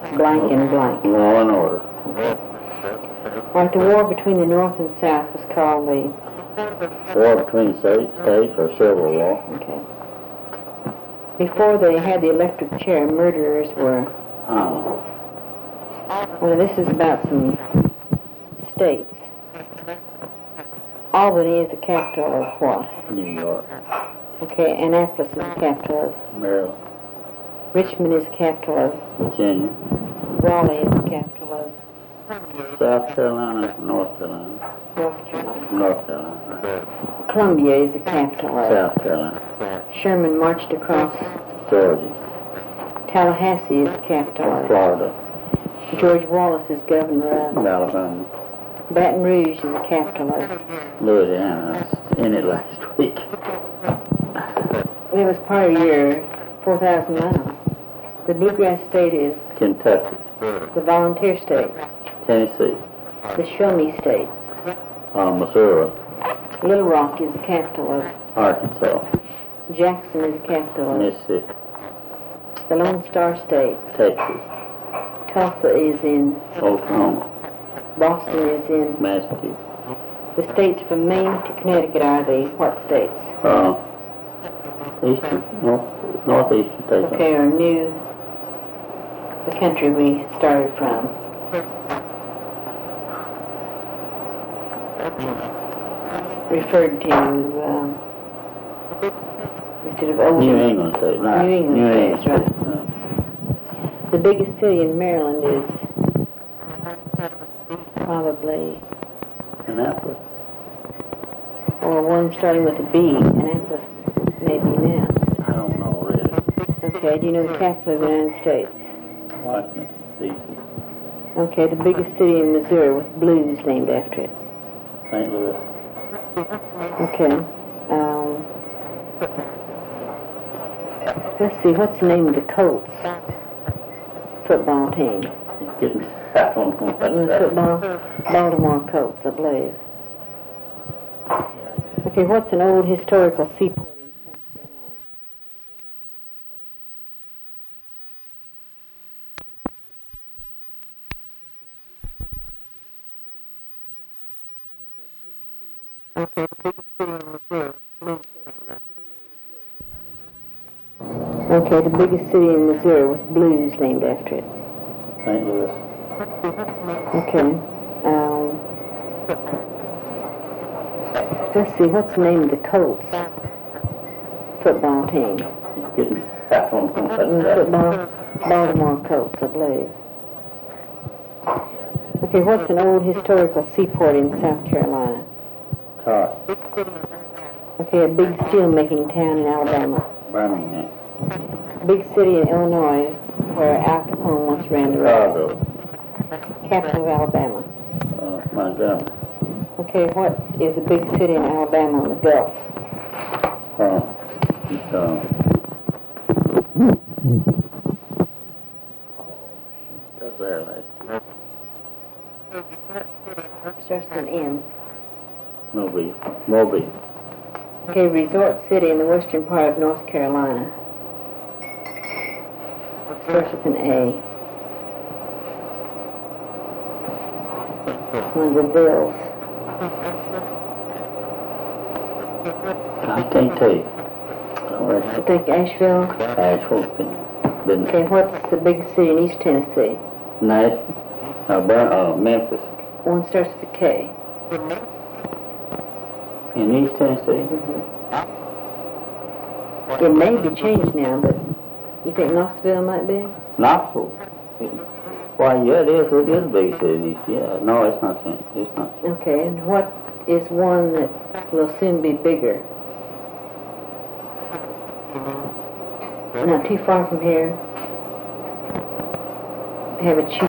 blank and blank. Law and order. All right, the war between the North and South was called the... War between states or Civil War. Okay. Before they had the electric chair, murderers were... Well, this is about some states. Albany is the capital of what? New York. Okay, Annapolis is the capital of... Maryland. Richmond is the capital of... Virginia. Raleigh is the capital of... South Carolina, North Carolina. North Carolina. North Carolina. Right. Columbia is the capital of... South Carolina. Sherman marched across... Georgia. Tallahassee is the capital of... Florida. George Wallace is governor of... Alabama. Baton Rouge is the capital of... Louisiana. I was in it last week. It was part of your 4,000 miles. The Bluegrass State is... Kentucky. The Volunteer State. Tennessee. The Show Me State. Missouri. Little Rock is the capital of... Arkansas. Jackson is the capital of... Mississippi. The Lone Star State. Texas. Tulsa is in... Oklahoma. Boston is in... Massachusetts. The states from Maine to Connecticut are the what states? Eastern, northeastern states. Okay, or new... the country we started from. Referred to, instead of old... New England state, right. New England states, right. The biggest city in Maryland is probably... Annapolis. Or one starting with a B, Annapolis, maybe now. I don't know really. Okay, do you know the capital of the United States? Washington, D.C. Okay, the biggest city in Missouri with blues named after it. St. Louis. Okay. Let's see, what's the name of the Colts football team? You're getting, I don't know The what's that. football, Baltimore Colts, I believe. Okay, what's an old historical seaport in South Carolina? Okay, the biggest city in Missouri with blues named after it. St. Louis. Okay. Let's see, what's the name of the Colts football team? You're getting, I don't know what's that. Football, Baltimore Colts, I believe. Okay, what's an old historical seaport in South Carolina? Charlotte. Okay, a big steel-making town in Alabama. Birmingham. Big city in Illinois where Al Capone once ran the railroad. Chicago. Capital of Alabama. Montgomery. Okay, what is a big city in Alabama on the Gulf? That's there last year. Starts with an M. Mobile. Okay, resort city in the western part of North Carolina. Starts with an A. One of the Bills. I can't tell you. I think Asheville. Been Okay, what's the biggest city in East Tennessee? Memphis. One starts with a K. In East Tennessee? It may be changed now, but you think Knoxville might be? Knoxville. Why, yeah, it is a big city. Yeah, no, it's not changed. It's not changed. Okay, and what is one that will soon be bigger? Not too far from here. Have a